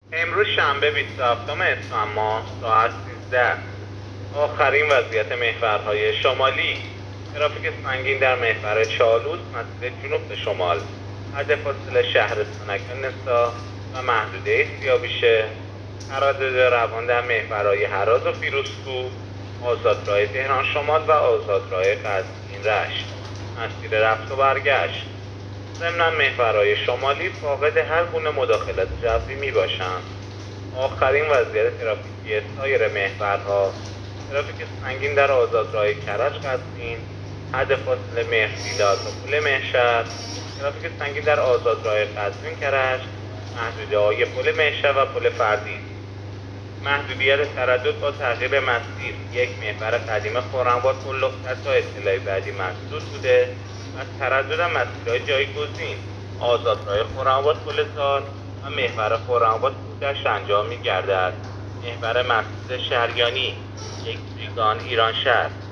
امروز شنبه 27 اسفند ماه ساعت 13. آخرین وضعیت محورهای شمالی. ترافیک سنگین در محور چالوس مسیر جنوب به شمال، حد فاصله شهر سنگان نسا و محدوده سیاویشه. تردد روان در محورهای هراز و فیروزکوه، آزادراه تهران شمال و آزادراه قزوین رشت. مسیر رفت و برگشت. ضمن محورهای شمالی فاقد هر گونه مداخلت جوی می باشند. آخرین وضعیت ترافیکی سایر محورها: ترافیک سنگین در آزادراه کرج قزوین، حد فاصله مهرسیلات و پل مهشهر. ترافیک سنگین در آزادراه قزوین کرج، محدوده‌های پل مهشهر و پل فردین. محدودیت تردد با تعقیب مسیر: یک محور قدیم خرم‌آباد پل تا اطلاع بعدی مسدود بوده و تردد مسیرهای جایگزین: آزادراه خرم‌آباد پل تار و محور خرم‌آباد کودش انجام می‌گردد. محور مسجد شهریانی، یک بیگان ایران شهر.